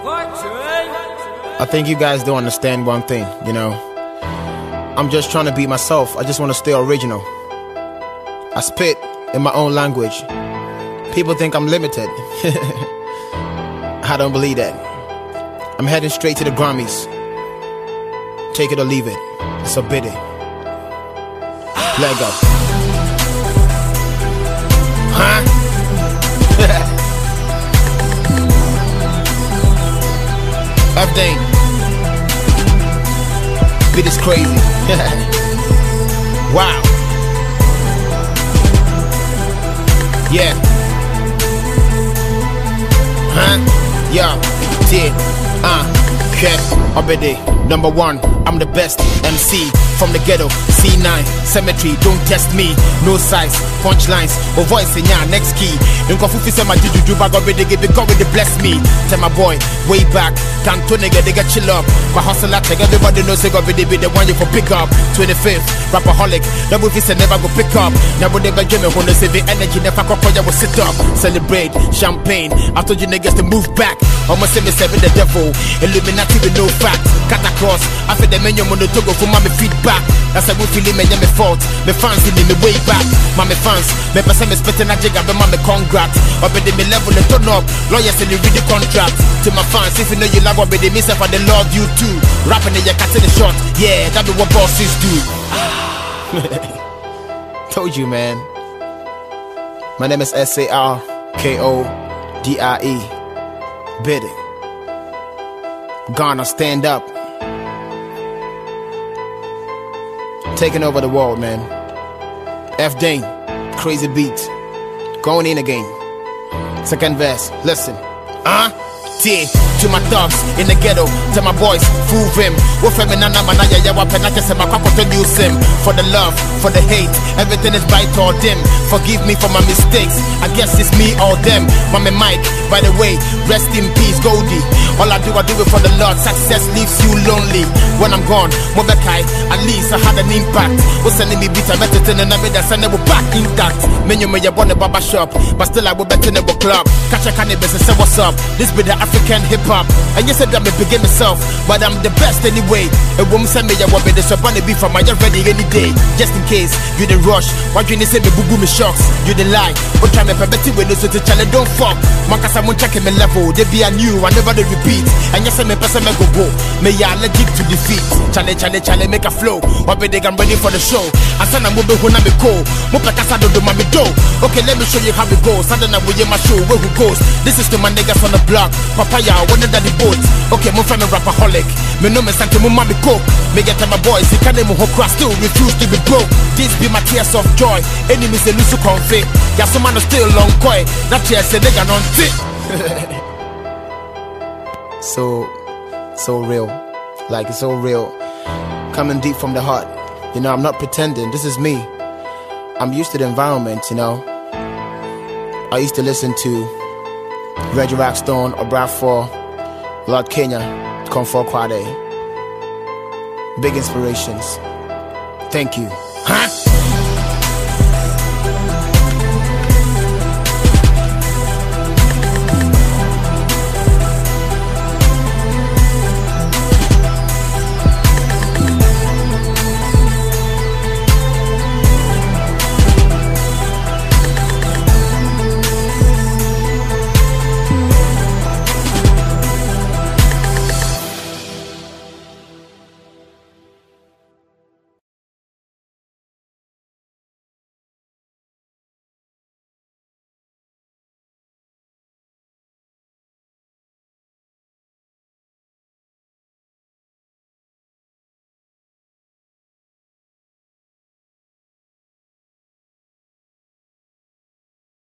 I think you guys don't understand one thing, you know. I'm just trying to be myself. I just want to stay original. I spit in my own language. People think I'm limited. I don't believe that. I'm heading straight to the Grammys. Take it or leave it. It's a biddy. Leg up. Huh? F-Dane. Beat is crazy. Wow. Yeah. Huh? Yeah. Did. Okay. Obede. Number one. I'm the best MC from the ghetto. C9 cemetery. Don't test me. No size. Punchlines. Or voice in ya next key. In Kofufi say my juju bag already give it. God will bless me. Tell my boy way back. Can't nigga they get chill up. My hustle I take everybody knows they got be the one you for pick up. 25th rapaholic. Double fist and never go pick up. Never they be dreaming when they say the energy never kokoya will sit up. Celebrate champagne. I told you niggas to move back. Almost say me seven the devil. Illuminati with no facts. Cut across. I feel the menu on the togo for mommy feedback. That's a good feeling me me fault. Me fans in me way back. Mommy fans. Me person me spitting a jig. I be mommy congrats. But be me level and turn up. Lawyers and you read the contract. To my fans, if you know you love what be the myself and they love you too. Rapping in your cat in the shot. Yeah, that be what bosses do. Told you, man. My name is SARKODIE. Biddy. Ghana, stand up. Taking over the world, man. F-Dane, crazy beat. Going in again. Second verse, listen. To my thugs in the ghetto, to my boys, fool him. For the love, for the hate, everything is bright or dim. Forgive me for my mistakes, I guess it's me or them. Mommy Mike, by the way, rest in peace, Goldie. All I do it for the Lord. Success leaves you lonely. When I'm gone, Mobekai, at least I had an impact. Was sending me beats, I met it in the night, I send it back intact. Menu me, I want a barber shop, but still I will bet in a club. Catch a cannabis and say what's up. This be the African hip hop. And you said that me begin myself, but I'm the best anyway. A woman send me, I want me this up on the beef from my ready any day. Just in case you didn't rush, why you didn't say me boo boo me shocks? You didn't lie, but try me for better with so to challenge don't fuck. Mancas I'm checking my level, they be a new, I never they repeat. And you say me person me go. May I allergic to defeat. Challenge, make a flow. What be they I'm ready for the show. I said I'm moving when I'm cool. Mopakasa don't do my do. Okay, let me show you how it goes. I don't know where my show, where who goes. This is to my niggas on the block. Papaya, one of the boat. Okay, my friend, rapaholic. Me know me sent him mommy coke. Me get my boys, he can't even hook still refuse to be broke. This be my tears of joy. Enemies they lose to conflict. Yeah, some man still long coy. That tears say nigga non fit. So real. Like it's so real. Coming deep from the heart. You know, I'm not pretending. This is me. I'm used to the environment, you know. I used to listen to Reggie Rockstone, Obrafour, Lord Kenya, Comfort Quade. Big inspirations. Thank you. Huh?